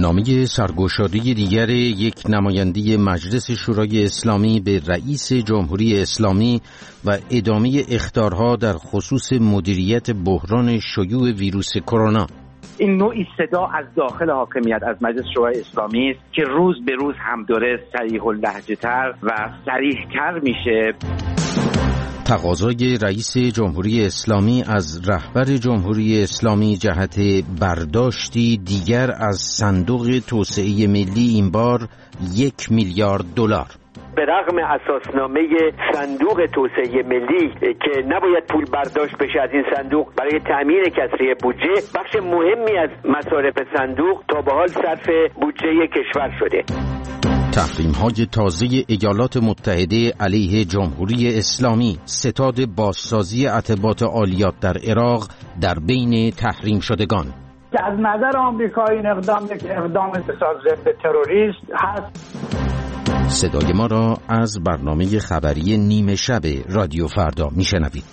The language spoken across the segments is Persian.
نامه سرگشادی دیگر یک نماینده مجلس شورای اسلامی به رئیس جمهوری اسلامی و ادامه اخطارها در خصوص مدیریت بحران شیوع ویروس کرونا. این نوعی صدا از داخل حاکمیت از مجلس شورای اسلامی است که روز به روز هم داره صریح اللهجه‌تر و صریح‌تر میشه. تقاضای رئیس جمهوری اسلامی از رهبر جمهوری اسلامی جهت برداشتی دیگر از صندوق توسعه ملی، این بار 1 میلیارد دلار. به رغم اساسنامه صندوق توسعه ملی که نباید پول برداشت بشه از این صندوق برای تأمین کسری بودجه، بخش مهمی از مصارف صندوق تا به حال صرف بودجه کشور شده. تحریم‌های تازه ایالات متحده علیه جمهوری اسلامی، ستاد بازسازی عتبات عالیات در عراق در بین تحریم شدگان. از نظر آمریکا این اقدام یک اقدام ضد تروریست هست. صدای ما را از برنامه خبری نیمه شب رادیو فردا میشنوید.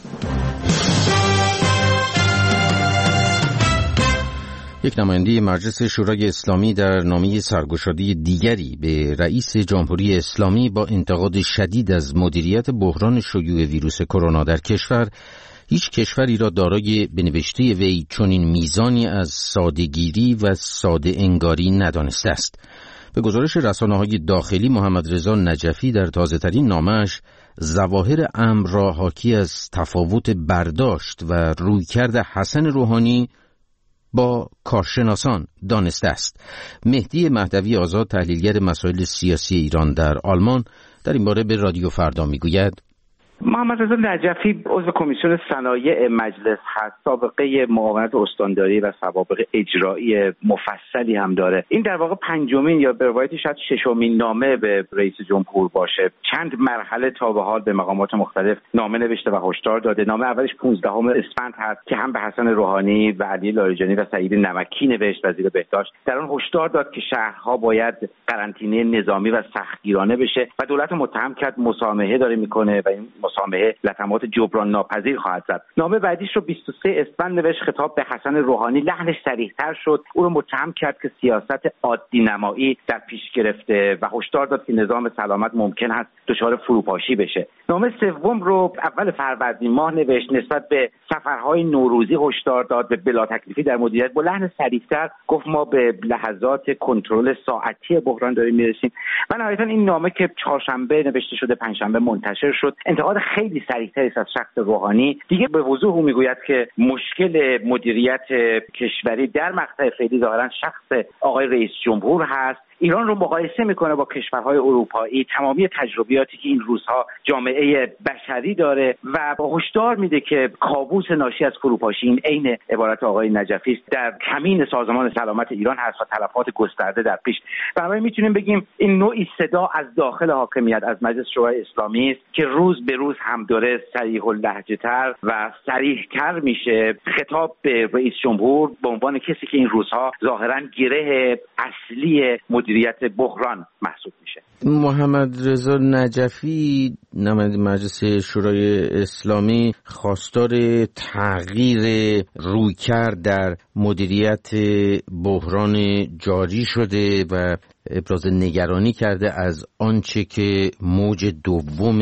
یک نماینده مجلس شورای اسلامی در نامه سرگشادی دیگری به رئیس جمهوری اسلامی با انتقاد شدید از مدیریت بحران شیوع ویروس کرونا در کشور، هیچ کشوری را دارای به نوشته وی چنین میزانی از ساده‌گیری و ساده انگاری ندانسته است. به گزارش رسانه‌های داخلی، محمد رضا نجفی در تازه‌ترین نامه‌اش ظواهر امر را حاکی از تفاوت برداشت و رویکرد حسن روحانی با کارشناسان دانسته است. مهدی مهدوی آزاد، تحلیلگر مسائل سیاسی ایران در آلمان، در این باره به رادیو فردا میگوید: محمد رضا نجفی عضو کمیسیون صنایع مجلس هست، سابقه معاونت استانداری و سوابق اجرایی مفصلی هم داره. این در واقع پنجمین یا به روایتی شاید ششمین نامه به رئیس جمهور باشه. چند مرحله تا به حال به مقامات مختلف نامه نوشته و هشدار داده. نامه اولش 15 اسفند هست که هم به حسن روحانی و علی لاریجانی و سعید نمکی نوشت، وزیر بهداشت. در آن هشدار داد که شهرها باید قرنطینه نظامی و سختگیرانه بشه و دولت متهم کرد مسامحه داره میکنه و این مسامحه لطمات جبران ناپذیر خواهد زد. نامه بعدیش رو 23 اسفند نوشت، خطاب به حسن روحانی. لحنش صریح‌تر شد، او رو متهم کرد که سیاست عادی نمایی در پیش گرفته و هشدار داد که نظام سلامت ممکن است دچار فروپاشی بشه. نامه سوم رو اول فروردین ماه نوشت، نسبت به سفرهای نوروزی هشدار داد، به بلا تکلیفی در مدیریت. با لحن صریح‌تر گفت ما به لحظات کنترل ساعتی بحران داریم میرسیم. و نهایتاً این نامه که چهارشنبه نوشته شده، پنجشنبه منتشر شد، انتقاد خیلی صریح‌تری از شخص روحانی. دیگه به وضوح او میگوید که مشکل مدیریت کشوری در مقطع فعلی ظاهراً شخص آقای رئیس جمهور هست. ایران رو مقایسه میکنه با کشورهای اروپایی، تمامی تجربیاتی که این روزها جامعه بشری داره و هشدار میده که کابوس ناشی از فروپاشی، این عین عبارت آقای نجفی است، در کمین سازمان سلامت ایران هست و تلفات گسترده در پیش. بنابراین میتونیم بگیم این نوعی صدا از داخل حاکمیت از مجلس شورای اسلامی است که روز به روز هم داره صریح اللهجه‌تر و صریح‌تر میشه. خطاب به رئیس جمهور به عنوان کسی که این روزها ظاهراً گره اصلی مدیریت بحران محسوب میشه. محمد رضا نجفی، نماینده مجلس شورای اسلامی، خواستار تغییر رویکرد در مدیریت بحران جاری شده و ابراز نگرانی کرده از آنچه که موج دوم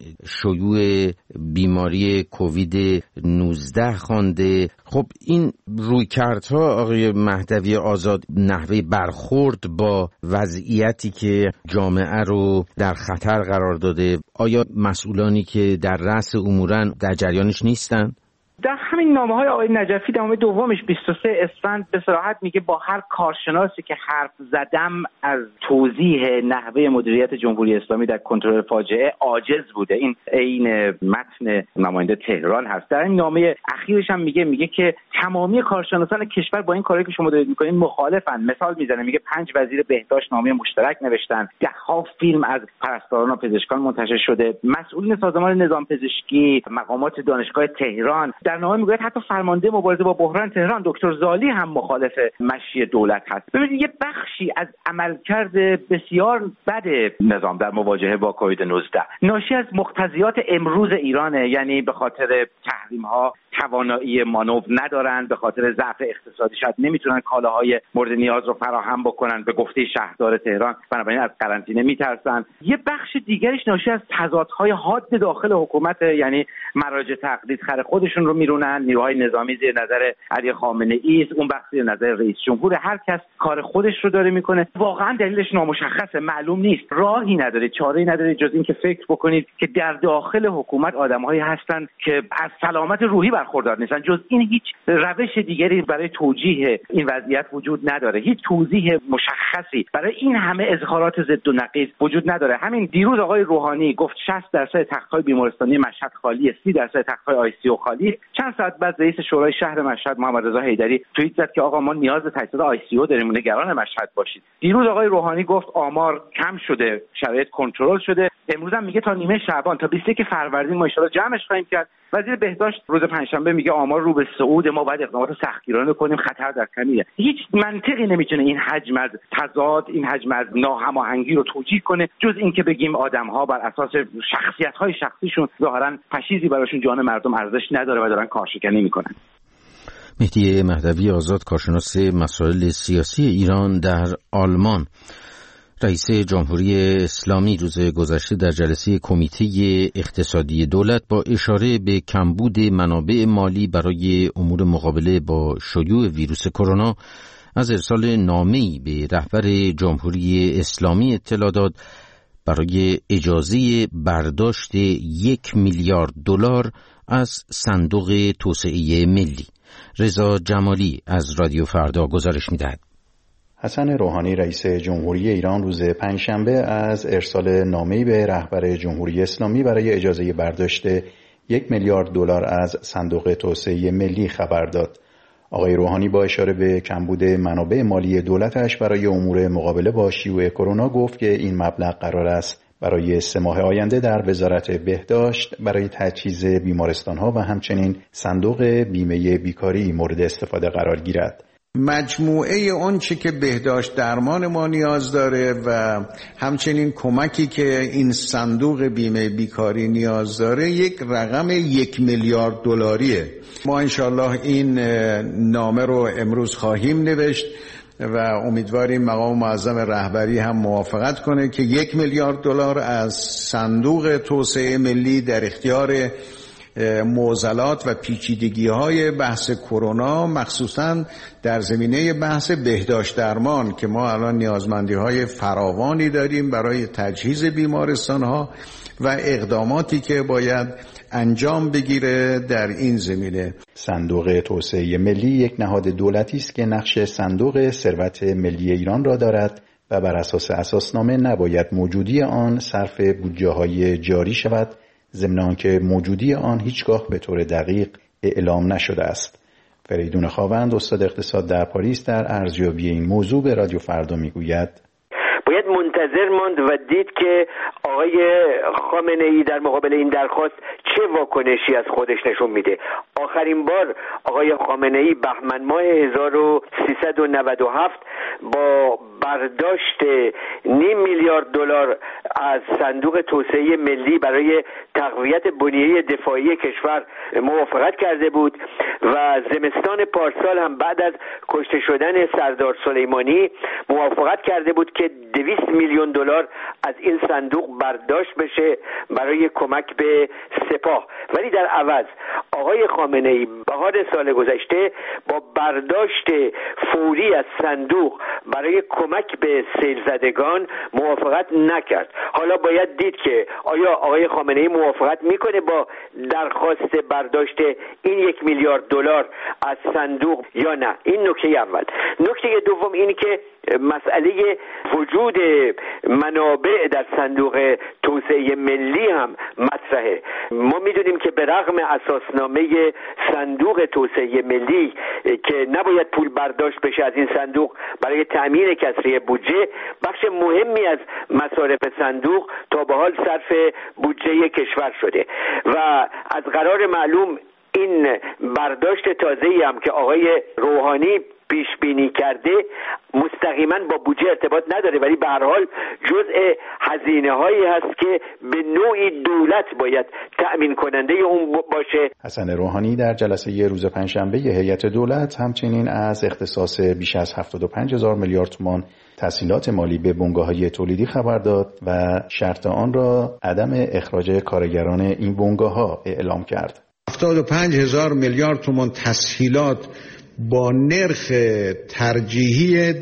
شیوع بیماری کووید 19 خوانده. خب این رویکردها آقای مهدوی آزاد، نحوه برخورد با وضعیتی که جامعه رو در خطر قرار داده، آیا مسئولانی که در رأس امورن در جریانش نیستن؟ در همین نامه‌های آقای نجفی، نامه دومش 23 اسفند به صراحت میگه با هر کارشناسی که حرف زدم از توضیح نحوه مدیریت جمهوری اسلامی در کنترل فاجعه عاجز بوده. این عین متن نماینده تهران هست. در این نامه اخیرش هم میگه که تمامی کارشناسان کشور با این کاری که شما دارید میکنین مخالفن. مثال میزنه، میگه 5 وزیر بهداشت نامه مشترک نوشتن، ده‌ها فیلم از پرستاران و پزشکان منتشر شده، مسئولین سازمان نظام پزشکی، مقامات دانشگاه تهران. در نامه میگه حتی فرمانده مبارزه با بحران تهران دکتر زالی هم مخالف مشی دولت هست. ببینید یه بخشی از عملکرد بسیار بد نظام در مواجهه با کووید 19 ناشی از مقتضیات امروز ایرانه، یعنی به خاطر تحریم ها توانایی مانور ندارن، به خاطر ضعف اقتصادی شاید نمیتونن کالاهای مورد نیاز رو فراهم بکنن، به گفته شهردار تهران بنابراین از قرنطینه میترسن. یه بخش دیگرش ناشی از تضادهای حاد داخل حکومت، یعنی مراجع تقلید خر خودشون رو میرونن، نیروهای نظامی زیر نظر علی خامنه‌ای است، اون بخش زیر نظر رئیس جمهور، هر کس کار خودش رو داره میکنه. واقعا دلیلش نامشخصه، معلوم نیست، راهی نداره، چاره‌ای نداره جز این که فکر بکنید که در داخل حکومت آدم‌هایی هستن که از سلامت روحی برخوردار نیستن. جز این هیچ روش دیگری برای توجیه این وضعیت وجود نداره، هیچ توضیح مشخصی برای این همه اظهارات ضد و نقیض وجود نداره. همین دیروز آقای روحانی گفت 60% تخت‌های بیمارستانی مشهد خالیه، 30% تخت‌های آی سی یو خالی. چند ساعت بعد رئیس شورای شهر مشهد محمد رضا حیدری توییت زد که آقا ما نیاز به تجهیزات آی سی یو داریم، نگران مشهد باشید. دیروز آقای روحانی گفت آمار کم شده، شرایط کنترل شده. امروز هم میگه تا نیمه شعبان، تا 21 فروردین ما ان شاءالله جمعش خواهیم کرد. وزیر بهداشت روز پنجشنبه میگه آمار رو به صعود، ما باید اقدامات سختگیرانه کنیم، خطر در کمیه. هیچ منطقی نمیتونه این حجم از تضاد، این حجم از ناهماهنگی رو توجیه کنه، جز اینکه بگیم آدم‌ها بر اساس شخصیت‌های شخصیشون ظاهراً پشیزی براشون جان مردم ارزش نداره و دارن کارشکنی میکنن. مهدی مهدوی آزاد، کارشناس مسائل سیاسی ایران در آلمان. رئیس جمهوری اسلامی روز گذشته در جلسه کمیته اقتصادی دولت با اشاره به کمبود منابع مالی برای امور مقابله با شیوع ویروس کرونا از ارسال نامه‌ای به رهبر جمهوری اسلامی اطلاع داد برای اجازه برداشت 1 میلیارد دلار از صندوق توسعه ملی. رضا جمالی از رادیو فردا گزارش می‌دهد. حسن روحانی رئیس جمهوری ایران روز پنجشنبه از ارسال نامه‌ای به رهبر جمهوری اسلامی برای اجازه برداشت 1 میلیارد دلار از صندوق توسعه ملی خبر داد. آقای روحانی با اشاره به کمبود منابع مالی دولتش برای امور مقابله با شیوع کرونا گفت که این مبلغ قرار است برای 3 ماه آینده در وزارت بهداشت برای تجهیز بیمارستان‌ها و همچنین صندوق بیمه بیکاری مورد استفاده قرار گیرد. مجموعه آنچه که بهداشت درمان ما نیاز داره و همچنین کمکی که این صندوق بیمه بیکاری نیاز داره یک رقم 1 میلیارد دلاریه. ما انشالله این نامه رو امروز خواهیم نوشت و امیدواریم مقام معظم رهبری هم موافقت کنه که 1 میلیارد دلار از صندوق توسعه ملی در اختیار معضلات و پیچیدگی‌های بحث کرونا، مخصوصاً در زمینه بحث بهداشت درمان که ما الان نیازمندی‌های فراوانی داریم برای تجهیز بیمارستان‌ها و اقداماتی که باید انجام بگیره در این زمینه. صندوق توسعه ملی یک نهاد دولتی است که نقش صندوق ثروت ملی ایران را دارد و بر اساس اساسنامه نباید موجودی آن صرف بودجه‌های جاری شود، ضمن آنکه موجودی آن هیچگاه به طور دقیق اعلام نشده است. فریدون خاوند، استاد اقتصاد در پاریس، در ارزیابی این موضوع به رادیو فردا میگوید باید منتظر ماند و دید که آقای خامنه‌ای در مقابل این درخواست چه واکنشی از خودش نشون میده. آخرین بار آقای خامنه‌ای بهمن ماه 1397 با برداشت 0.5 میلیارد دلار از صندوق توسعه ملی برای تقویت بنیه دفاعی کشور موافقت کرده بود و زمستان پارسال هم بعد از کشته شدن سردار سلیمانی موافقت کرده بود که 200 میلیون دلار از این صندوق برداشت بشه برای کمک به سپاه. ولی در عوض آقای خامنه‌ای بهار سال گذشته با برداشت فوری از صندوق برای کمک به سیل زدگان موافقت نکرد. حالا باید دید که آیا آقای خامنه‌ای موافقت میکنه با درخواست برداشت این 1 میلیارد دلار از صندوق یا نه. این نکته اول. نکته دوم اینه که مسئله وجود منابع در صندوق توسعه ملی هم مطرحه. ما میدونیم که به رغم اساسنامه صندوق توسعه ملی که نباید پول برداشت بشه از این صندوق برای تأمین کسری بودجه، بخش مهمی از مصارف صندوق تا به حال صرف بودجه کشور شده و از قرار معلوم این برداشت تازه‌ای هم که آقای روحانی پیش بینی کرده مستقیما با بودجه ارتباط نداره، ولی به هر حال جزء هزینه‌هایی هست که به نوعی دولت باید تأمین کننده اون باشه. حسن روحانی در جلسه روز پنجشنبه هیئت دولت همچنین از اختصاص بیش از 75,000 میلیارد تومان تسهیلات مالی به بنگاه‌های تولیدی خبر داد و شرط آن را عدم اخراج کارگران این بنگاه‌ها اعلام کرد. 75,000 میلیارد تومان تسهیلات با نرخ ترجیحی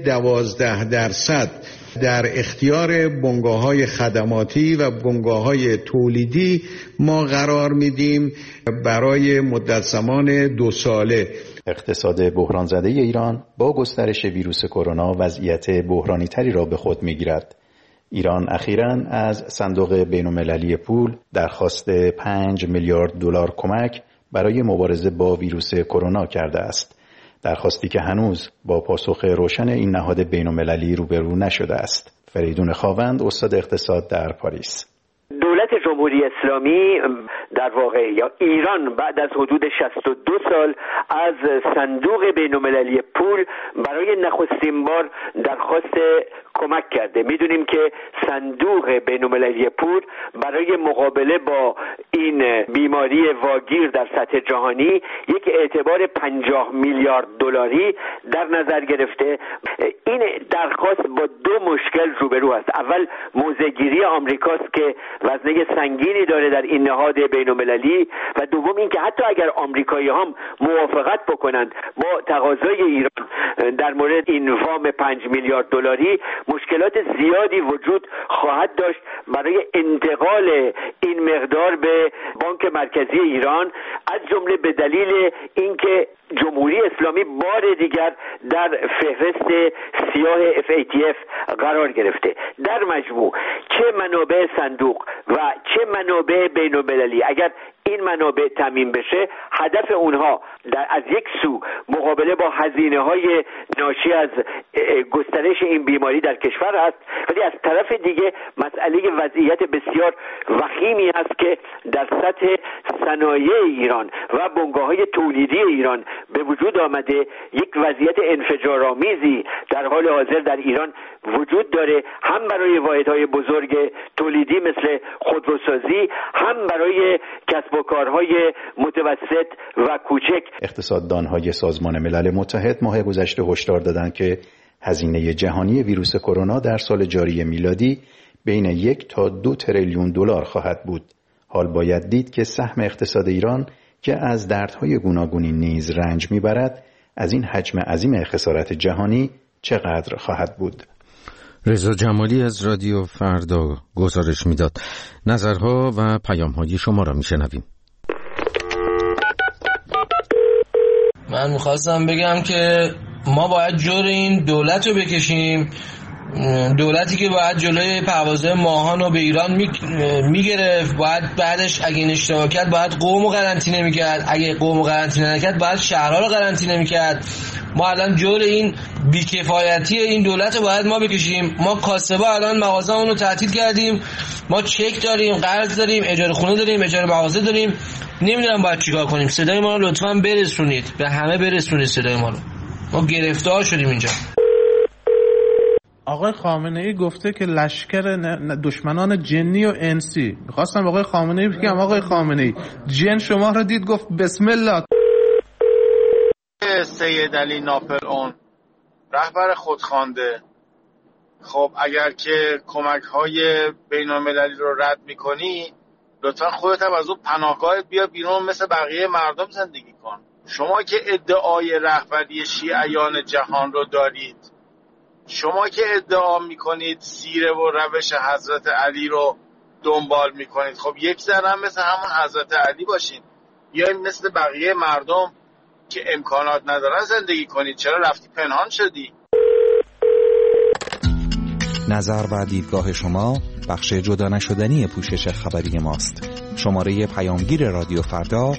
12% در اختیار بنگاه‌های خدماتی و بنگاه‌های تولیدی ما قرار میدیم برای مدت زمان 2 ساله. اقتصاد بحران زده ایران با گسترش ویروس کرونا وضعیت بحرانی تری را به خود می‌گیرد. ایران اخیراً از صندوق بین‌المللی پول درخواست 5 میلیارد دلار کمک برای مبارزه با ویروس کرونا کرده است. درخواستی که هنوز با پاسخ روشن این نهاد بین‌المللی روبرو نشده است. فریدون خاوند، استاد اقتصاد در پاریس: دولت جمهوری اسلامی در واقع یا ایران بعد از حدود 62 سال از صندوق بین‌المللی پول برای نخستین بار درخواست کمک کرده. میدونیم که صندوق بین‌المللی پول برای مقابله با این بیماری واگیر در سطح جهانی یک اعتبار 50 میلیارد دلاری در نظر گرفته. این درخواست با 2 مشکل روبرو است. اول موضع‌گیری آمریکاست که وزنه سنگینی داره در این نهاد بین‌المللی و دوم این که حتی اگر آمریکایی‌ها هم موافقت بکنند با تقاضای ایران در مورد این وام 5 میلیارد دلاری، مشکلات زیادی وجود خواهد داشت برای انتقال این مقدار به بانک مرکزی ایران، از جمله به دلیل اینکه جمهوری اسلامی بار دیگر در فهرست سیاه FATF قرار گرفته. در مجموع چه منابع صندوق و چه منابع بین‌المللی اگر این منابع تامین بشه، هدف اونها از یک سو مقابله با هزینه‌های ناشی از گسترش این بیماری در کشور است، ولی از طرف دیگه مسئله وضعیت بسیار وخیمی است که در سطح صنایع ایران و بنگاه‌های تولیدی ایران به وجود آمده. یک وضعیت انفجارآمیزی در حال حاضر در ایران وجود داره، هم برای واحدهای بزرگ تولیدی مثل خودروسازی، هم برای کسب و کارهای متوسط و کوچک. اقتصاددان‌های سازمان ملل متحد ماه گذشته هشدار دادند که هزینه جهانی ویروس کرونا در سال جاری میلادی بین 1 تا 2 تریلیون دلار خواهد بود. حال باید دید که سهم اقتصاد ایران که از دردهای گوناگونی نیز رنج میبرد، از این حجم عظیم خسارت جهانی چقدر خواهد بود. رضا جمالی از رادیو فردا گزارش میداد. نظرها و پیام‌های شما را میشنویم. من میخواستم بگم که ما باید جور این دولت رو بکشیم، دولتی که باید جلوی پروازهای ماهان رو به ایران میگرفت، باید بعدش اگه این اشتباه کرد باید قم رو قرنطینه میکرد، اگه قم رو قرنطینه نکرد باید شهرها رو قرنطینه میکرد. ما الان جور این بیکفایتی این دولت رو باید ما بکشیم. ما کاسبا الان مغازه‌مون رو تعطیل کردیم، ما چک داریم، قرض داریم، اجاره خونه داریم، اجاره مغازه داریم، نمیدونم باید چیکار کنیم. صدای ما رو لطفاً برسونید، به همه برسونید صدای ما رو، ما گرفتار شدیم اینجا. آقای خامنه‌ای گفته که لشکر دشمنان جنی و انسی. می‌خواستم آقای خامنه‌ای بگم آقای خامنه‌ای جن شما رو دید گفت بسم الله. سید علی ناپلئون رهبر خودخوانده، خب اگر که کمک‌های بین‌المللی رو رد می‌کنی، لطفاً خودت هم از اون پناهگاهت بیا بیرون، مثل بقیه مردم زندگی کن. شما که ادعای رهبری شیعیان جهان رو دارید، شما که ادعا میکنید سیره و روش حضرت علی رو دنبال میکنید، خب یک ذره هم مثل همون حضرت علی باشین، بیاین مثل بقیه مردم که امکانات ندارن زندگی کنید. چرا رفتی پنهان شدی؟ نظر و دیدگاه شما بخش جدا نشدنی پوشش خبری ماست. شماره پیامگیر رادیو فردا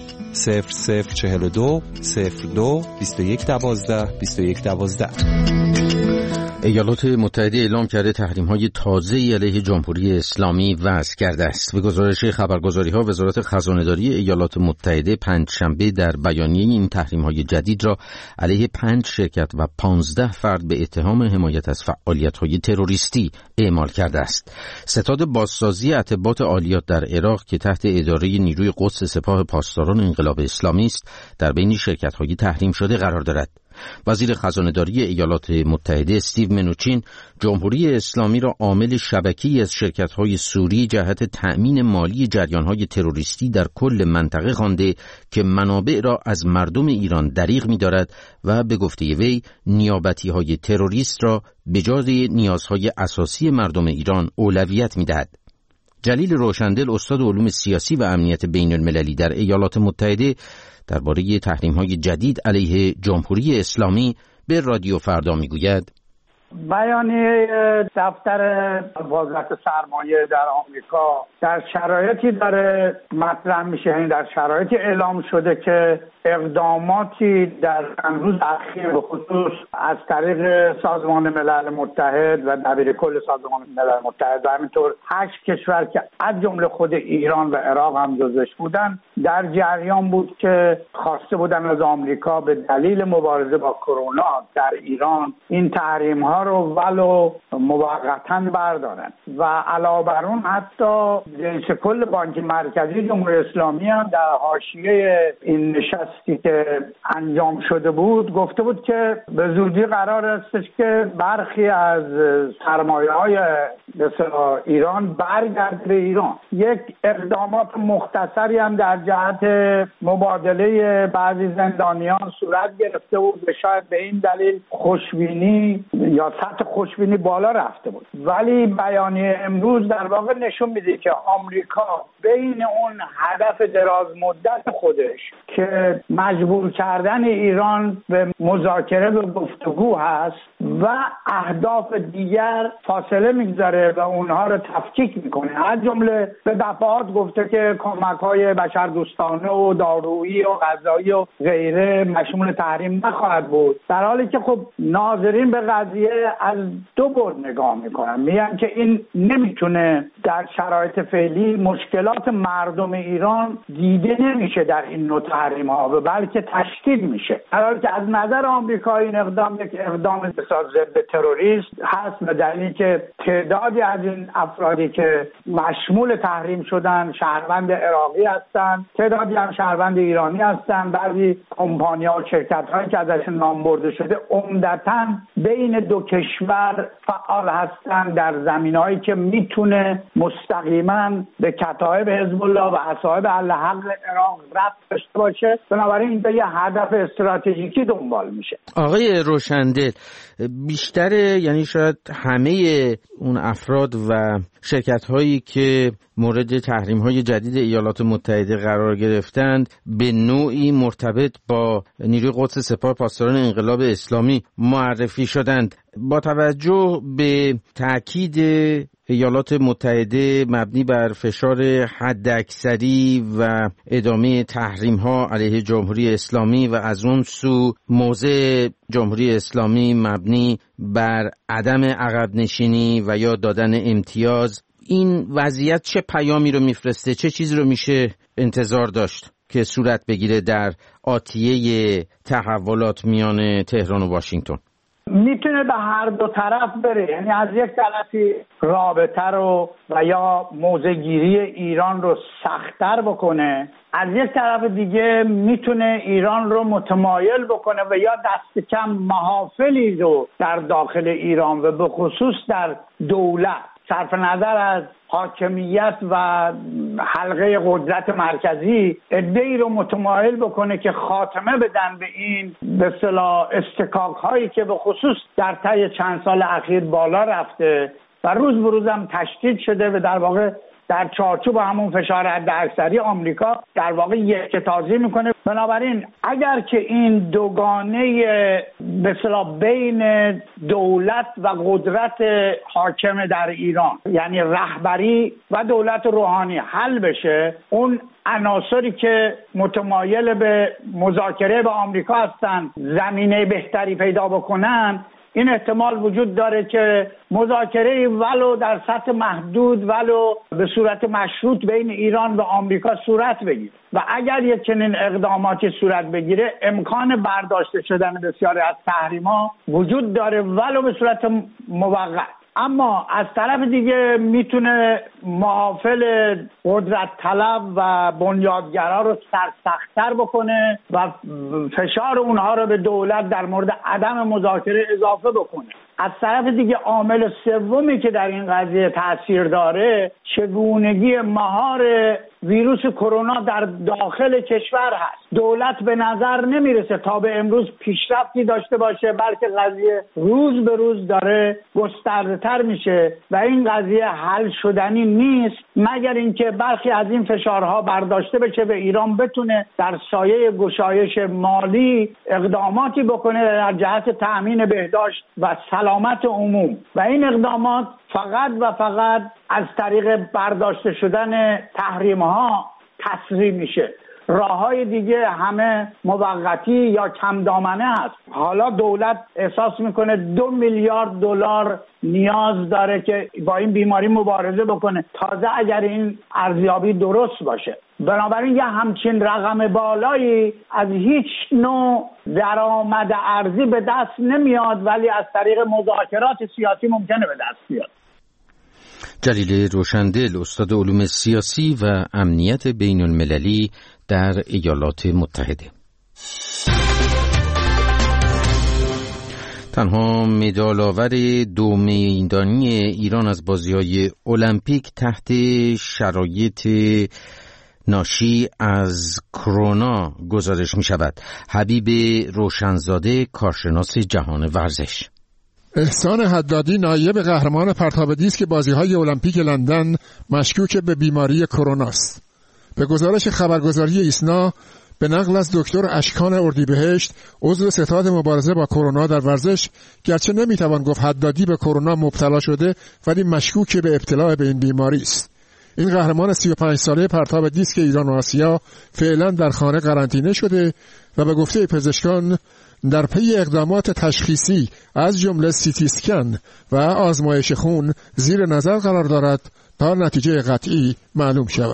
0042 02 2112 2112. ایالات متحده اعلام کرده تحریم‌های تازه‌ای علیه جمهوری اسلامی وضع کرده است. به گزارش خبرگزاری‌ها وزارت خزانه‌داری ایالات متحده پنجشنبه در بیانیه این تحریم‌های جدید را علیه 5 شرکت و 15 فرد به اتهام حمایت از فعالیت‌های تروریستی اعمال کرده است. ستاد بازسازی اتباط عالیات در عراق که تحت اداره نیروی قدس سپاه پاسداران انقلاب اسلامی است، در بین شرکت‌های تحریم شده قرار دارد. وزیر خزانه‌داری ایالات متحده استیو منوچین جمهوری اسلامی را عامل شبکه‌ای از شرکت‌های سوری جهت تأمین مالی جریان‌های تروریستی در کل منطقه خوانده که منابع را از مردم ایران دریغ می‌دارد و به گفته وی نیابتی‌های تروریست را به جای نیازهای اساسی مردم ایران اولویت می‌دهد. جلیل روشندل استاد علوم سیاسی و امنیت بین‌المللی در ایالات متحده درباره تحریم‌های جدید علیه جمهوری اسلامی به رادیو فردا میگوید: بیانیه دفتر وزارت سرمایه در آمریکا در شرایطی داره مطرح میشه، یعنی در شرایطی اعلام شده که اقداماتی در روز اخیر به خصوص از طریق سازمان ملل متحد و دبیر کل سازمان ملل متحد و همینطور 8 کشور که از جمله خود ایران و عراق هم جزوش بودن در جریان بود که خواسته بودن از آمریکا به دلیل مبارزه با کرونا در ایران این تحریم ها رو ولو موقتا بردارن و علاوه بر اون حتی رئیس کل بانک مرکزی جمهوری اسلامی هم در حاشیه این نشستی که انجام شده بود گفته بود که به زودی قرار استش که برخی از سرمایه‌های ایران برگرده به ایران. یک اقدامات مختصری هم در جهت مبادله بعضی زندانیان صورت گرفته بود و شاید به این دلیل خوشبینی یا سطح خوشبینی بالا رفته بود، ولی بیانیه امروز در واقع نشون میده که آمریکا بین اون هدف دراز مدت خودش که مجبور کردن ایران به مذاکره و گفتگو هست و اهداف دیگر فاصله میگذاره و اونها رو تفکیک میکنه. از جمله به دفعات گفته که کمک‌های بشردوستانه و دارویی و غذایی و غیره مشمول تحریم نخواهد بود، در حالی که خب ناظرین به قضیه از دو بعد نگاه میکنن. میگن که این نمیتونه در شرایط فعلی مشکلات مردم ایران دیده نمیشه در این نوع تحریم ها و بلکه تشدید میشه، در حالی که از نظر آمریکا این اقدام یک اقدام ضد تروریست هست به دلیلی که تعدادی از این افرادی که مشمول تحریم شدن شهروند عراقی هستند، تعدادی هم شهروند ایرانی هستند، بعضی کمپانی‌ها و شرکت‌هایی که ازشون نام برده شده عمدتاً بین دو کشور فعال هستند در زمینه‌هایی که میتونه مستقیما به کتایب حزب الله و اصحاب الحق عراق ربط داشته باشه، بنابراین این به یه هدف استراتژیکی دنبال میشه. آقای روشندل، بیشتر یعنی شاید همه اون افراد و شرکت‌هایی که مورد تحریم‌های جدید ایالات متحده قرار گرفتند به نوعی مرتبط با نیروی قدس سپاه پاسداران انقلاب اسلامی معرفی شدند. با توجه به تأکید ایالات متحده مبنی بر فشار حداکثری و ادامه تحریم‌ها علیه جمهوری اسلامی و از اون سو موضع جمهوری اسلامی مبنی بر عدم عقب نشینی و یا دادن امتیاز، این وضعیت چه پیامی رو میفرسته؟ چه چیزی رو میشه انتظار داشت که صورت بگیره در آتیه تحولات میان تهران و واشنگتن؟ میتونه به هر دو طرف بره، یعنی از یک طرفی رابطه رو و یا موضع‌گیری ایران رو سخت‌تر بکنه، از یک طرف دیگه میتونه ایران رو متمایل بکنه و یا دست کم محافلی رو در داخل ایران و به خصوص در دولت صرف نظر از حاکمیت و حلقه قدرت مرکزی عده‌ای رو متمایل بکنه که خاتمه بدن به این به اصطلاح استکاک هایی که به خصوص در طی چند سال اخیر بالا رفته و روز به روز هم تشدید شده و در واقع در چارچوب همون فشار حداکثری آمریکا در واقع یکتازی میکنه. بنابراین اگر که این دوگانه به اصطلاح بین دولت و قدرت حاکم در ایران یعنی رهبری و دولت روحانی حل بشه، اون عناصری که متمایل به مذاکره با آمریکا هستن زمینه بهتری پیدا بکنن این احتمال وجود داره که مذاکره ولو در سطح محدود ولو به صورت مشروط بین ایران و آمریکا صورت بگیره و اگر یک چنین اقداماتی صورت بگیره امکان برداشته شدن بسیاری از تحریم‌ها وجود داره ولو به صورت موقت. اما از طرف دیگه میتونه محافل قدرت طلب و بنیادگرا رو سرسخت‌تر بکنه و فشار اونها رو به دولت در مورد عدم مذاکره اضافه بکنه. از طرف دیگه عامل سومی که در این قضیه تاثیر داره چگونگی مهار ویروس کرونا در داخل کشور هست. دولت به نظر نمیرسه تا به امروز پیشرفتی داشته باشه، بلکه قضیه روز به روز داره گسترده‌تر میشه و این قضیه حل شدنی نیست مگر اینکه برخی از این فشارها برداشته بشه و ایران بتونه در سایه گشایش مالی اقداماتی بکنه در جهت تأمین بهداشت و سلامت عموم و این اقدامات فقط و فقط از طریق برداشته شدن تحریم‌ها تسریع میشه. راه‌های دیگه همه موقتی یا کم دامنه هست. حالا دولت احساس میکنه 2 میلیارد دلار نیاز داره که با این بیماری مبارزه بکنه، تازه اگر این ارزیابی درست باشه. بنابراین یه همچین رقم بالایی از هیچ نوع درآمد ارزی به دست نمیاد، ولی از طریق مذاکرات سیاسی ممکنه به دست بیاد. جلیل روشندل، استاد علوم سیاسی و امنیت بین المللی در ایالات متحده. تنها مدال‌آور 2 میدانی ایران از بازی‌های المپیک تحت شرایط ناشی از کرونا گزارش می شود. حبیب روشنزاده، کارشناس جهان ورزش. احسان حدادی، نایب قهرمان پرتاب دیسک بازی‌های المپیک لندن، مشکوک به بیماری کرونا است. به گزارش خبرگزاری ایسنا به نقل از دکتر اشکان اردیبهشت، عضو ستاد مبارزه با کرونا در ورزش، گرچه نمیتوان گفت حدادی به کرونا مبتلا شده، ولی مشکوک به ابتلا به این بیماری است. این قهرمان 35 ساله پرتاب دیسک ایران و آسیا فعلا در خانه قرنطینه شده و به گفته پزشکان در پی اقدامات تشخیصی از جمله سیتی اسکن و آزمایش خون زیر نظر قرار دارد تا نتیجه قطعی معلوم شود.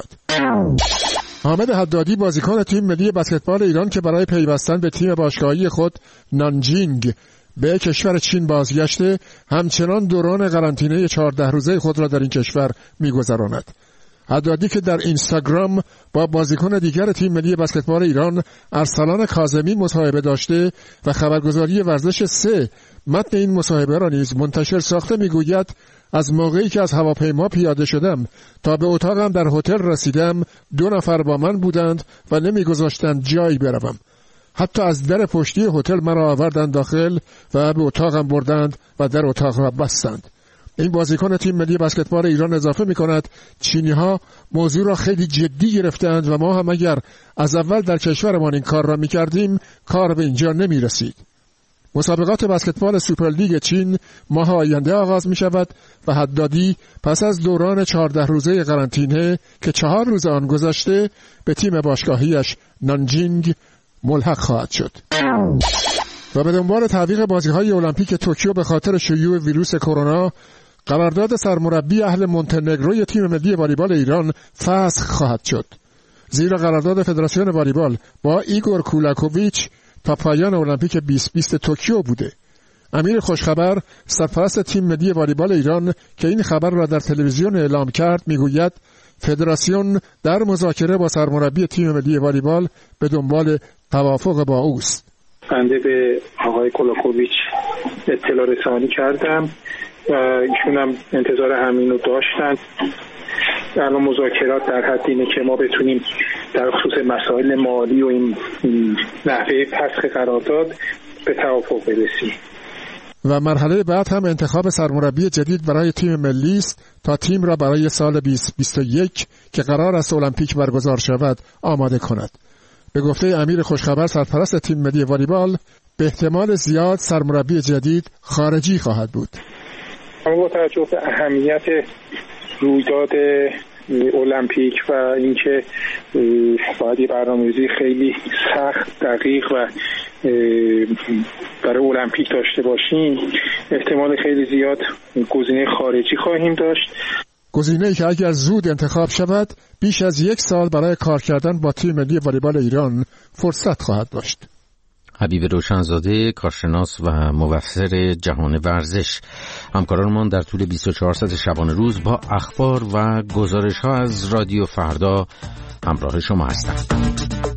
حامد حدادی، بازیکن تیم ملی بسکتبال ایران که برای پیوستن به تیم باشگاهی خود نانجینگ به کشور چین بازگشته، همچنان دوران قرنطینه 14 روزه خود را در این کشور می‌گذراند. حدادی که در اینستاگرام با بازیکن دیگر تیم ملی بسکتبال ایران ارسلان کاظمی مصاحبه داشته و خبرگزاری ورزش 3 متن این مصاحبه را نیز منتشر ساخته، میگوید از موقعی که از هواپیما پیاده شدم تا به اتاقم در هتل رسیدم 2 نفر با من بودند و نمیگذاشتند جایی بروم. حتی از در پشتی هتل مرا آوردند داخل و به اتاقم بردند و در اتاق را بستند. این بازیکن تیم ملی بسکتبال ایران اضافه می‌کند چینی‌ها موضوع را خیلی جدی گرفتند و ما هم اگر از اول در کشورمان این کار را می‌کردیم کار به اینجا نمی‌رسید. مسابقات بسکتبال سوپرلیگ چین ماه آینده آغاز می‌شود و حدادی پس از دوران 14 روزه قرنطینه که 4 روز آن گذشته به تیم باشگاهیش نانجینگ ملحق خواهد شد. و به دنبال تعویق بازی‌های المپیک توکیو به خاطر شیوع ویروس کرونا، قرارداد سرمربی اهل مونتنگروی تیم ملی والیبال ایران فسخ خواهد شد. زیرا قرارداد فدراسیون والیبال با ایگور کولاکوویچ تا پایان المپیک 2020 توکیو بوده. امیر خوشخبر، سرپرست تیم ملی والیبال ایران که این خبر را در تلویزیون اعلام کرد، میگوید فدراسیون در مذاکره با سرمربی تیم ملی والیبال به دنبال توافق با اوست. بنده به آقای کولاکوویچ اطلاع رسانی کردم و ایشون هم انتظار همین رو داشتن. الان مذاکرات در حد اینه که ما بتونیم در خصوص مسائل مالی و این نحوه فسخ قرارداد به توافق برسیم. و مرحله بعد هم انتخاب سرمربی جدید برای تیم ملی است تا تیم را برای سال 2021 که قرار است المپیک برگزار شود آماده کند. به گفته امیر خوشخبر، سرپرست تیم ملی والیبال، به احتمال زیاد سرمربی جدید خارجی خواهد بود. با توجه به اهمیت رویداد المپیک و اینکه باید برنامه‌ریزی خیلی سخت، دقیق و برای المپیک داشته باشیم، احتمال خیلی زیاد گزینه خارجی خواهیم داشت. گزینه‌ای که اگر زود انتخاب شود بیش از 1 سال برای کار کردن با تیم ملی والیبال ایران فرصت خواهد داشت. حبیب روشنزاده، کارشناس و مبصر جهان ورزش، همکارانمان در طول 24 ساعت شبانه روز با اخبار و گزارش‌ها از رادیو فردا همراه شما هستند.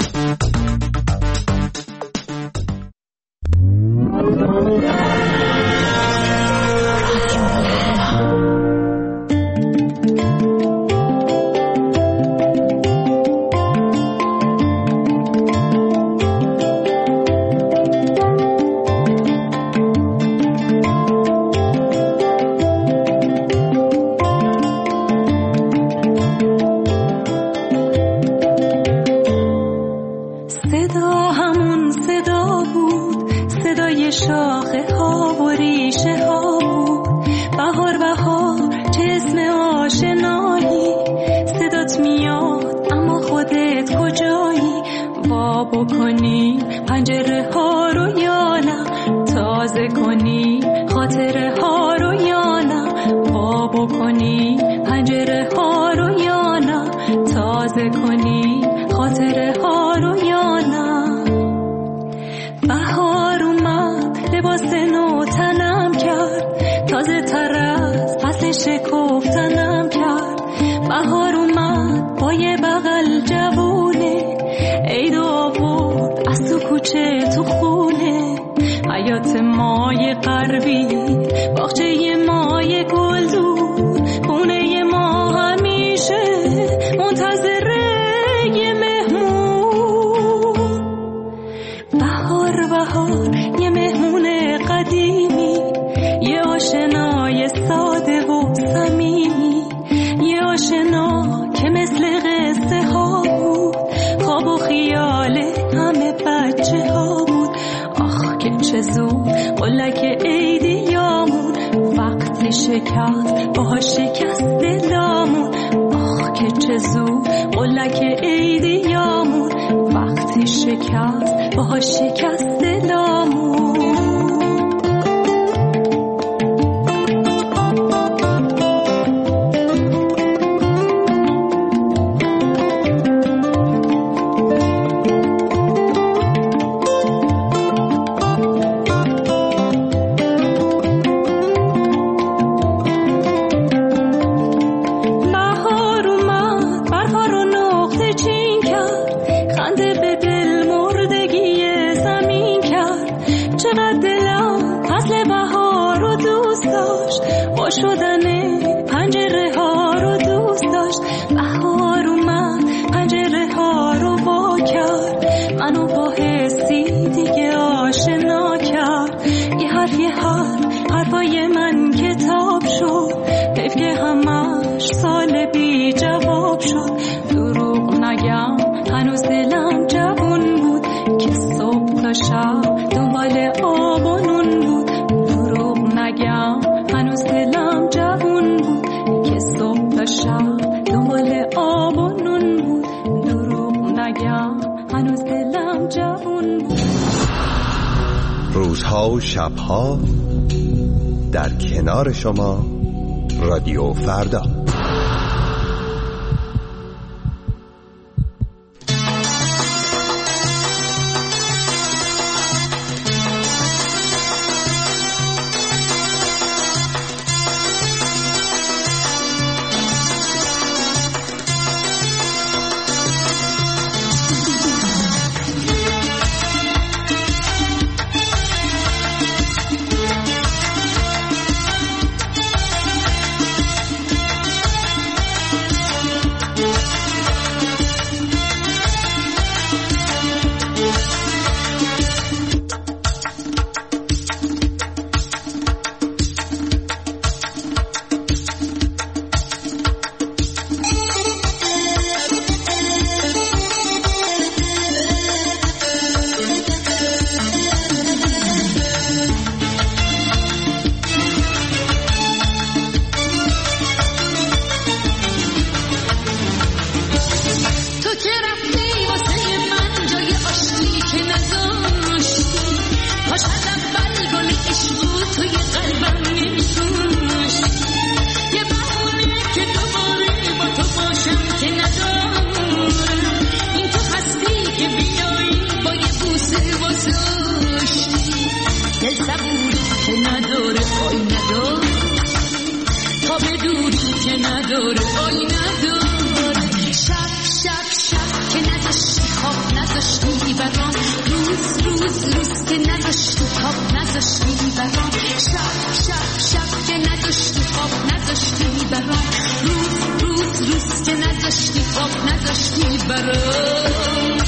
روزها و شبها در کنار شما رادیو فردا. نذاشتی برام، شب شب شب که نذاشتی خواب نذاشتی برام، روز روز روز که نذاشتی خواب نذاشتی برام.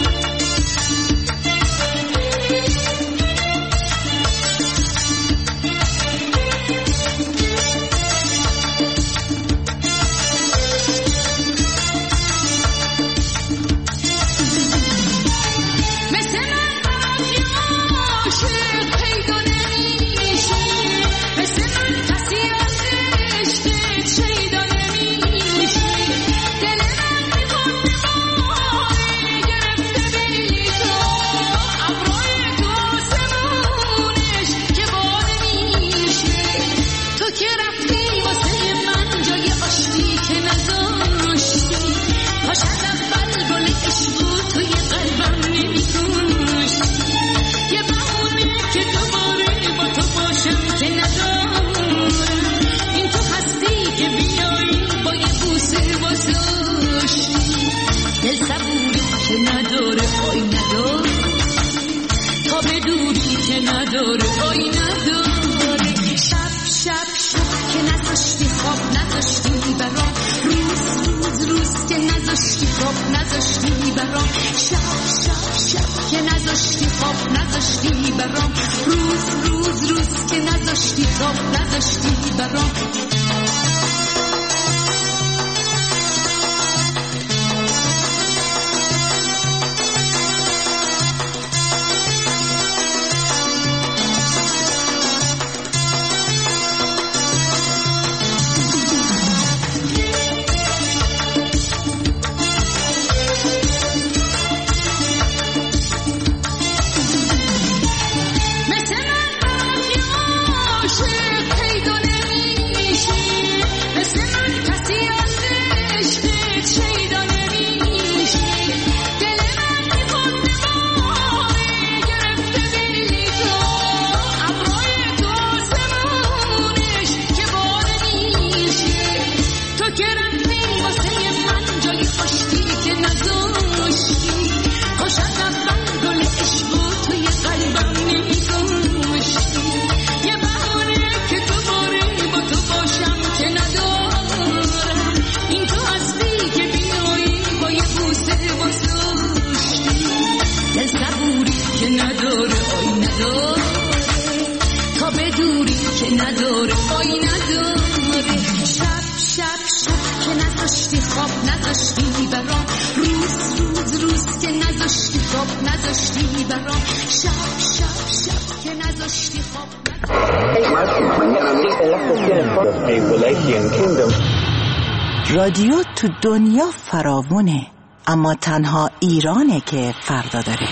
رادیو تو دنیا فراوونه، اما تنها ایرانه که فردا داره.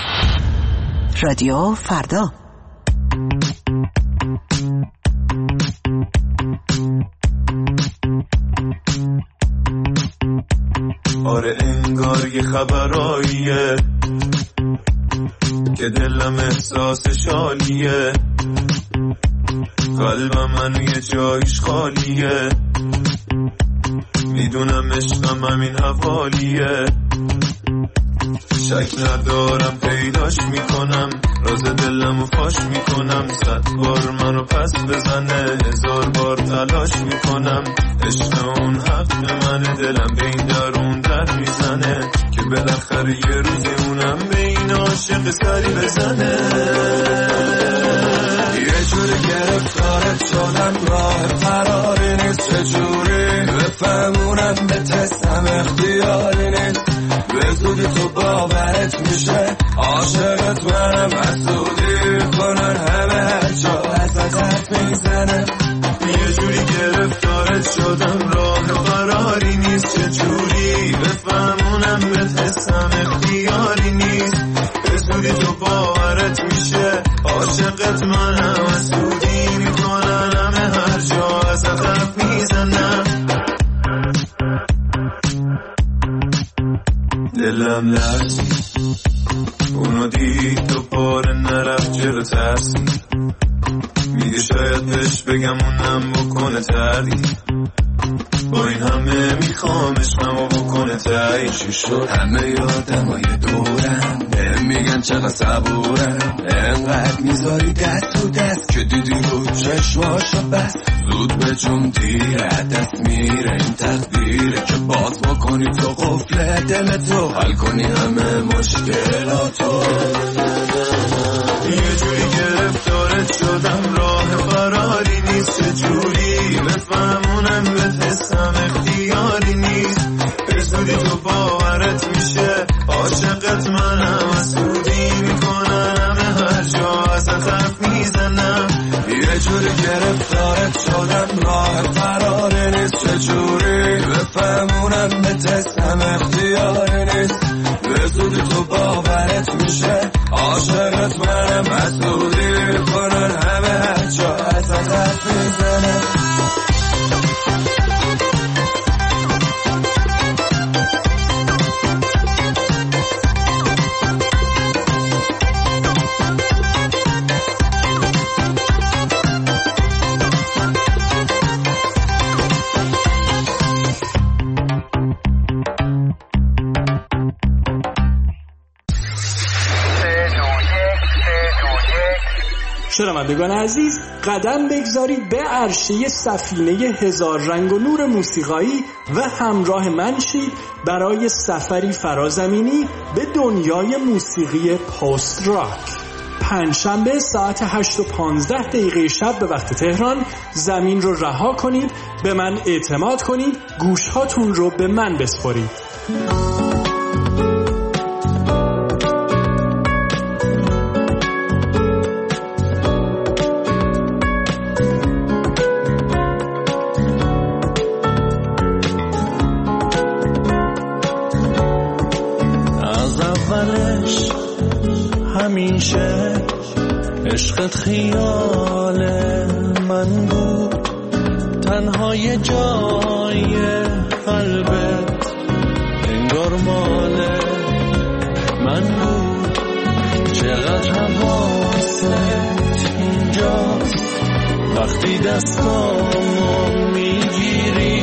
رادیو فردا. آره انگار یه خبراییه که دلم احساس شالیه، قلبم منو یه جایش خالیه، میدونم عشقم همین حوالیه، شک ندارم پیداش میکنم، راز دلمو فاش میکنم، 100 بار منو پس بزنه، 1000 بار تلاش میکنم، عشق اون حق منه، دلم به این درون در میزنه که بالاخره یه روزی اونم به این عاشق سری بزنه. یه جوری گرفتارت شدم، راه فراری نیست، چجوری بفهمونم به تستم اختیاری نیست، به زودی تو باورت میشه عاشقت منم، حسودی کنن همه هر جا ازت حرف میزنه، یه جوری گرفتارت شدم، راه فراری نیست، چجوری بفهمونم به تستم اختیاری نیست، به زودی تو باورت میشه عاشقت منم، حسودی میکنن همه هر جا ازت حرف میزنم. دلم لرزید اونو دید تو پاره نرفت جلو ترسید، میگه شاید بهش بگم اونم بکنه تردید، با این همه میخوام عشقمو بکنه تایی. چی شد همه آدمای دورم میگن چقدر صبورم، انقدر میذاری دست تو دست که دیدی رو چشماشو بس. زود به جون دیره دست میره این تقدیره که باز بکنی تو قفل دلتو، حل کنی همه مشکلاتو. یه جوری گرفتارت شدم راه فراری نیست، چجوری بفهمونم به حسم اختیاری نیست. بزودی تو باورت میشه عاشقت منم، اسودی میکنم هر جا ازت حرف میزنم. یه جوری گرفتارت شدم راه فراری نیست، چجوری بفهمونم به حسم اختیاری نیست. بزودی تو باورت میشه عاشقت منم، اسودی میکنم همه هر جا ازت حرف میزنم. شنوندگان عزیز، قدم بگذارید به عرشه سفینه هزار رنگ و نور موسیقایی و همراه من شید برای سفری فرازمینی به دنیای موسیقی پست راک. پنجشنبه ساعت 8:15 شب به وقت تهران زمین رو رها کنید، به من اعتماد کنید، گوشهاتون رو به من بسپارید. همیشه عشقت خیال من بود، تنهای جای قلبت انگار مال من بود. چقدر حواست اینجاست وقتی دستامو میگیری،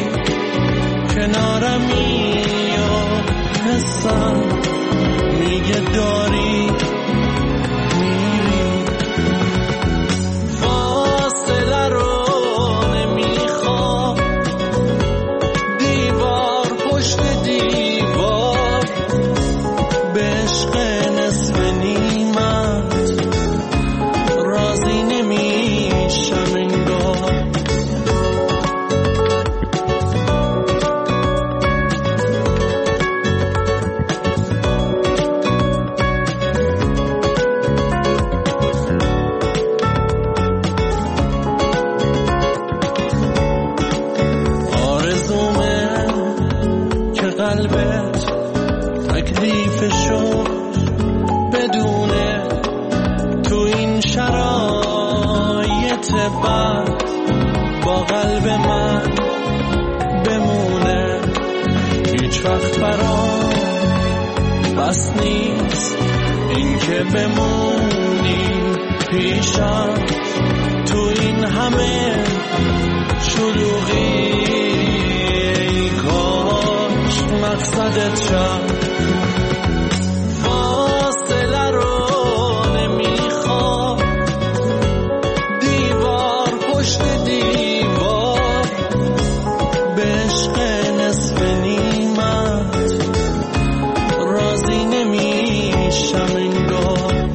کنارمی یا حسم میگه داری میری. فاصله رو نمیخوام، دیوار پشت دیوار، به عشق نصف نیمت راضی نمیشم انگار. قلبت تکلیفشو بدونه، تو این شرایط بد با قلب من بمونه. هیچ وقت برام بس نیست این که بمونی پیشم، تو این همه شلوغی مقصدت شد. فاصله رو نمیخوام، دیوار پشت دیوار، به عشق نصف نیمت راضی نمیشم انگار.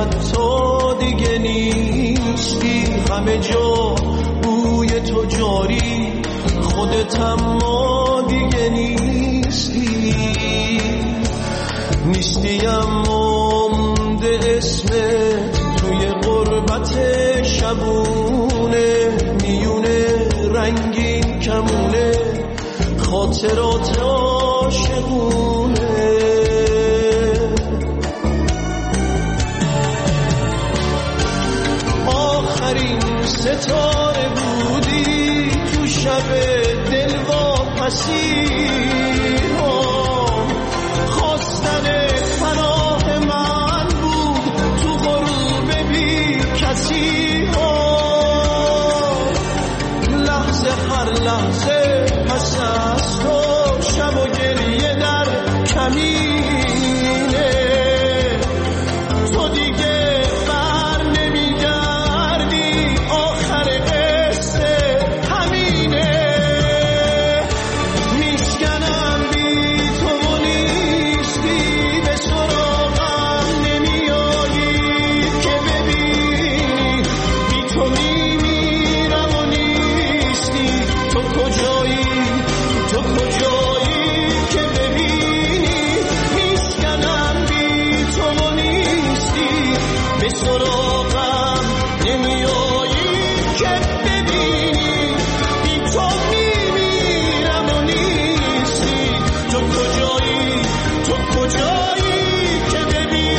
حتی دیگه نیستی، همه جا بوی تو جاری، خودت اما دیگه نیستی. نیستی اما مونده اسمت توی غربت شبونه، میونه رنگین کمونه خاطرات عاشقونه. آخرین ستاره بودی تو شب دلواپسی ها، خواستن پناه من بود تو غروب بی کسی ها. لحظه هر لحظه پس از تو شب و گریه در کمینه، تو دیگه بر نمیگردی، آخر قصه همینه. میشکنم بی تو و نیستی، به سراغم نمیایی که ببینی، بی تو میمیرم و نیستی. تو کجایی، تو کجایی که ببینی، میشکنم بی تو و نیستی، به سراغم نمیایی که ببینی، بی تو میمیرم و نیستی. تو کجایی، تو کجایی که ببینی.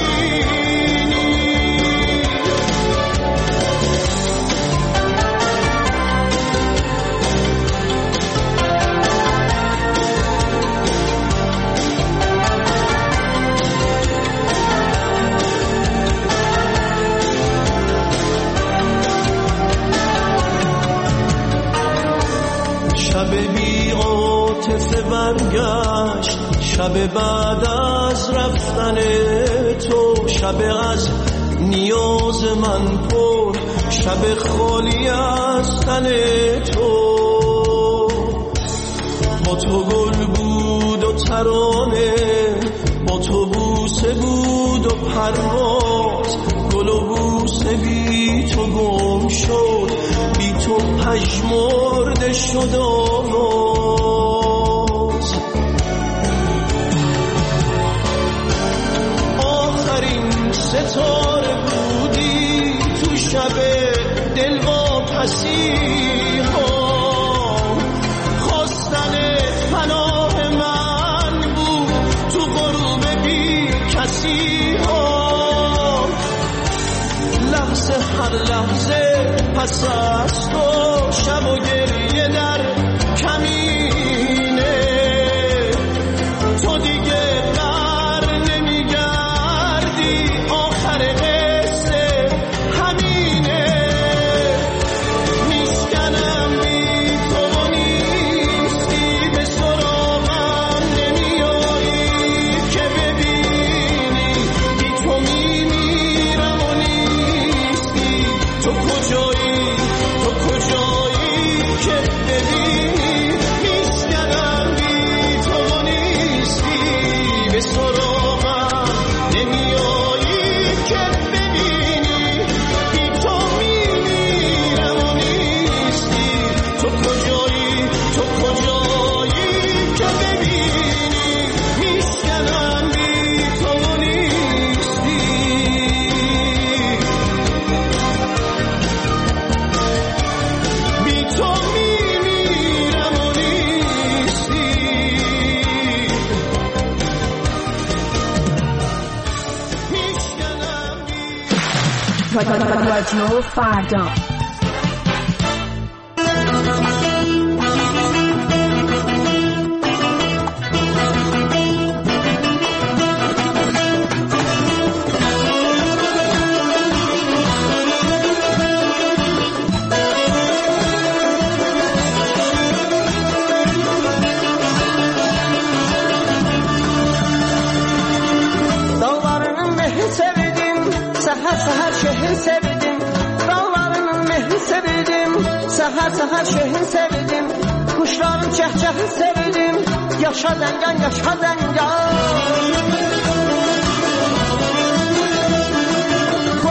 شب بی عاطفه برگشت، شب بعد از رفتن تو، شب از نیاز من پر، شب خالی از تن تو. با تو گل بود و ترانه، با تو بوسه بود و پرواز، گل و بوسه بی تو گم شد، بی تو پژمرده شد آواز. آخرین ستاره بودی تو شب دلواپسی ها، خواستن پناه من بود تو غروب بی کسی ها. لحظه هر لحظه پس از تو شب و گریه در کمینه، تو دیگه بر نمیگردی، آخر قصه همینه. میشکنم بی تو و نیستی، به سراغم نمیایی که ببینی، بی تو میمیرم و نیستی. تو کجایی، تو کجایی که ببینی، میشکنم بی تو و نیستی، به سراغم نمیایی که ببینی، بی تو میمیرم و نیستی. تو کجایی، تو کجایی که ببینی، میشکنم بی تو و نیستی. بی تو میمیرم و نیستی. میشکنم رادیو فردا. Dağlarının mehri sevdim, seher seher şehri sevdim. Dağlarının mehri sevdim, seher seher şehri sevdim. Kuşların çehçehi sevdim, yaşa dengan, yaşa dengan.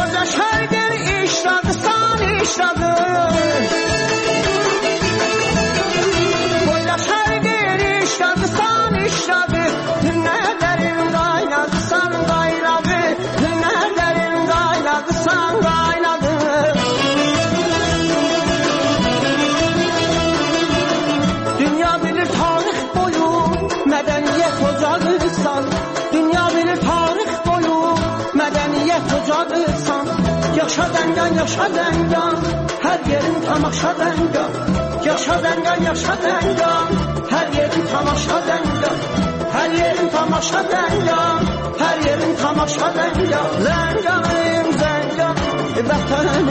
Yaşadangan, her yerin tamaşadangan. Yaşadangan, her yerin tamaşadangan. Her yerin tamaşadangan, her yerin tamaşadangan. Zenganım, zengan, vətənim.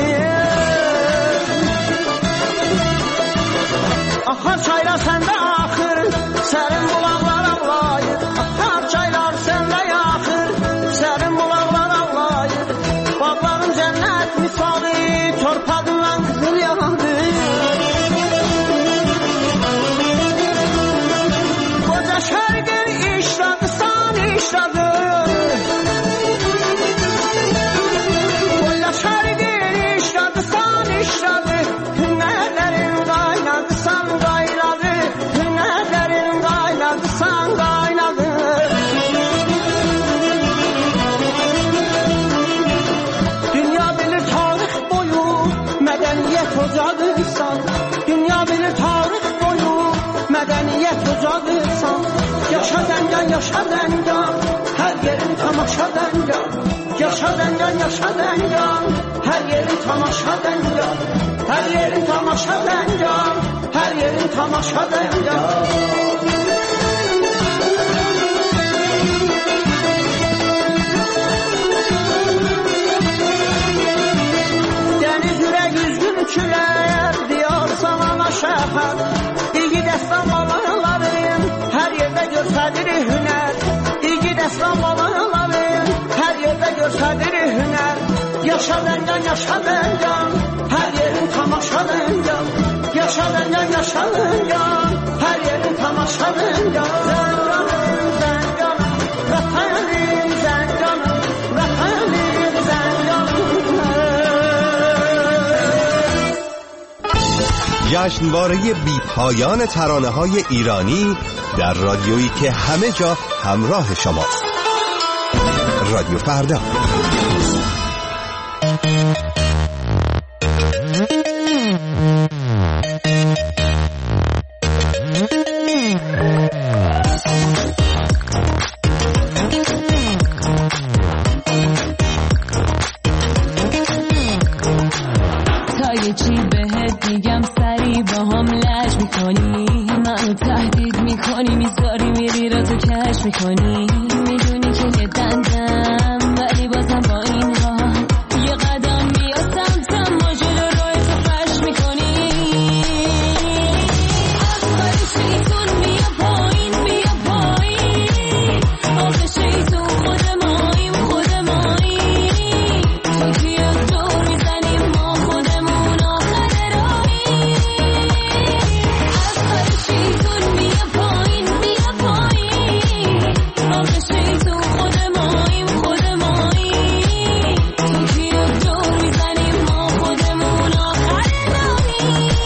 Axar çaylar səndə axır, sərin bulaqlar ağlayır. Axar çaylar səndə yaxır, sərin bulaqlar ağlayır. Bağların cennet misali, torpağından kızıl yandı. Koca şergin işladı, san işladı. Koca şergin işladı, san işladı. Hünerlerin kaynadı, san kaynadı. Hünerlerin kaynadı, san kaynadı. Ocağısan, dünya bilir tarih boyu medeniyet ocağısan. Yaşa dengan, yaşa dengan, her yerin tamaşa dengan. Yaşa dengan, yaşa dengan, her yerin tamaşa dengan. Her yerin tamaşa dengan, her yerin tamaşa dengan. Küler diyor sana şəhər. İlgi dəstan balanların her yerde göstərir hüner. İlgi dəstan balanların her yerde göstərir hüner. Yaşa dengan, yaşa dengan, her yerin tamaşa dengan. Yaşa dengan, yaşa dengan, her yerin tamaşa dengan. Zenganım, zenganım, vətənim zenganım, vətənim zenganım. جشنواره بی پایان ترانه‌های ایرانی در رادیویی که همه جا همراه شماست. رادیو فردا. میکنی میدونی که یه دندم ولی بازم با این حال یه قدم بیا سمتم ما جلو روی تو فرش میکنی آخر شیطون بیا پایین بیا پایین آخر شیطون خود ماییم تو که یک دور میزنیم ما خودمون آخر راهی آخر شیطون بیا پایین بیا پایین آخه شیطون خود ماییم تو که یک دور میزنیم ما خودمون آخر راهی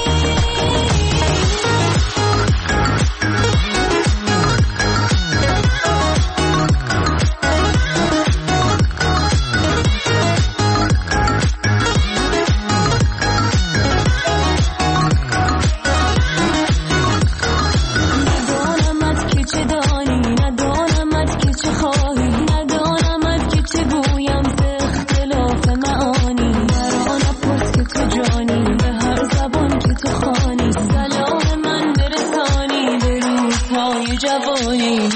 ندانمت که چه دانی ندانمت که چه خواهی ندانمت که چه گویم ز اختلاف معانی مرا نپرس که تو جانی به هر زبان که تو خوانی سلام من برسانی به روزهای جوانی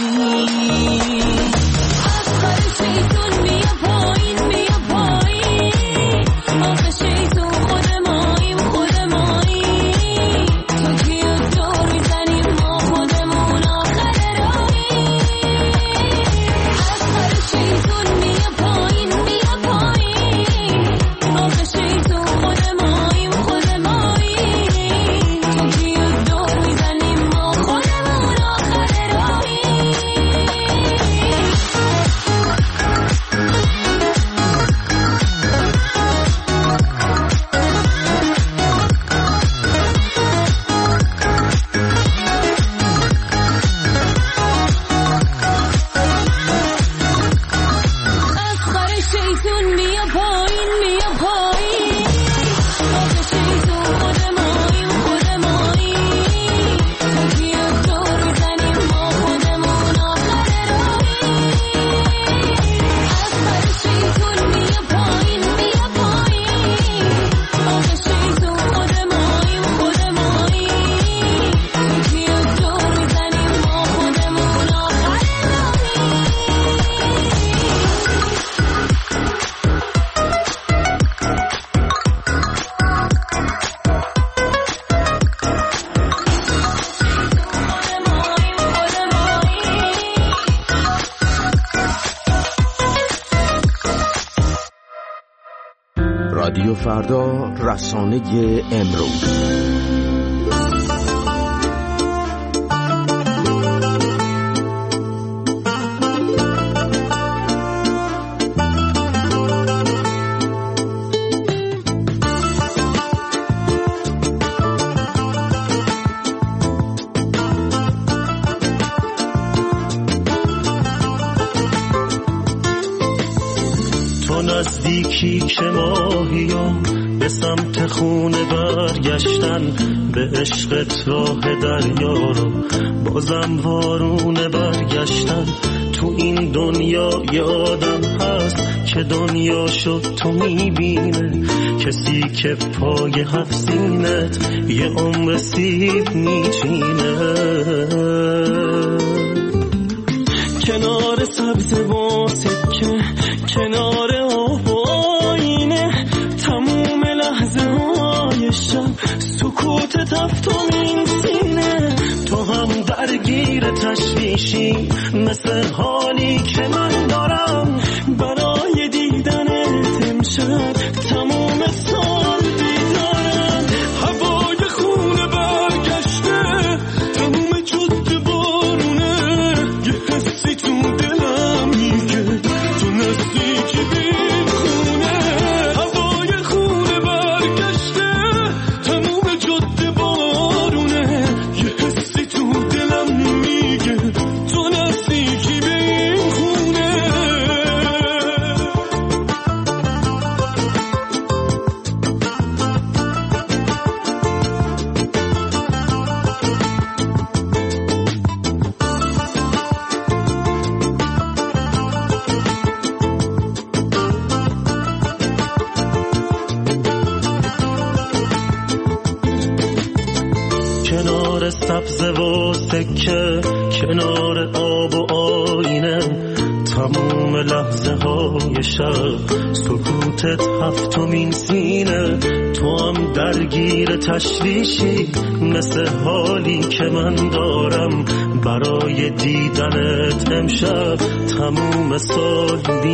آخر شیطون بیا پایین بیا پایین آخه شیطون خود ماییم تو که یک دور میزنیم ما خودمون آخر راهی آخر شیطون بیا پایین بیا پایین آخه شیطون خود ماییم تو که یک دور میزنیم ما خودمون آخر راهی رادیو فردا، رسانه امروز. نزدیکی که ماهیام به سمت خونه برگشتن، به عشقت راه دریا رو بازم وارونه برگشتن. تو این دنیا یه آدم هست که دنیا شد تو میبینه، کسی که پای هفت سینت یه عمر سیب میچینه. کنار سبز و سکه، کنار آب و آینه، تموم لحظه های شب سکوت تفتمین سینه. تو هم درگیر تشویشی مثل حالی که من دارم، برای دیدنت امشب تموم سال بیدارم. هوای خونه برگشته، تموم جاده بارونه، یه حسی تو دلم میگه تو نزدیکی بین خونه. هوای خونه برگشته، تموم جاده بارونه، یه حسی تو دلم میگه تو نزدیکی بین خونه. کنار سبز و سکه، کنار آب و آینه، تموم لحظه های شب سکوتت هفتمین سینه. تو هم درگیر تشویشی مثل حالی که من دارم، برای دیدنت امشب تموم سال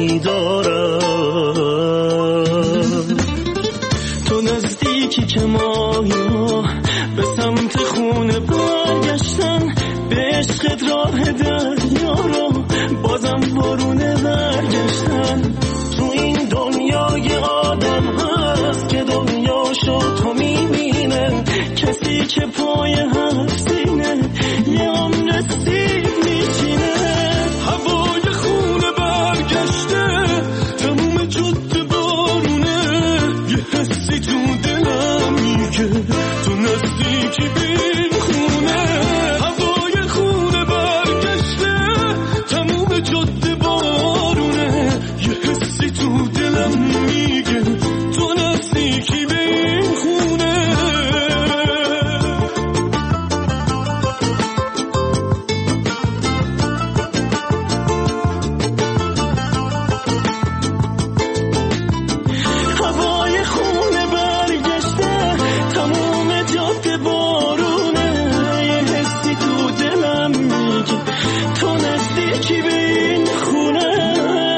بیدارم. تو نزدیکی که ماهی به سمت خونه برگشتن، به عشقت راه دریا رو بازم بارونه برگشتن. تو این دنیا یه آدم هست که دنیاشو تو میبینه، کسی که پای هفت سینه یه عمر سیب میچینه. هوای خونه برگشته، تموم جاده بارونه، یه حسی تو دلم میگه تو نزدیکی بین خونه. هوای خونه برگشته، تموم جاده بارونه، یه حسی تو دلم میگه تو نزدیکی بین خونه. هوای خونه برگشته، تموم جاده بارونه، یه حسی تو دلم میگه تو نزدیکی به این خونه.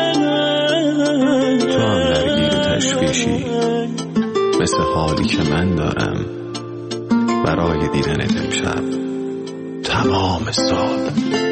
تو هم درگیر تشویشی مثل حالی که من دارم، برای دیدنت امشب تمام سال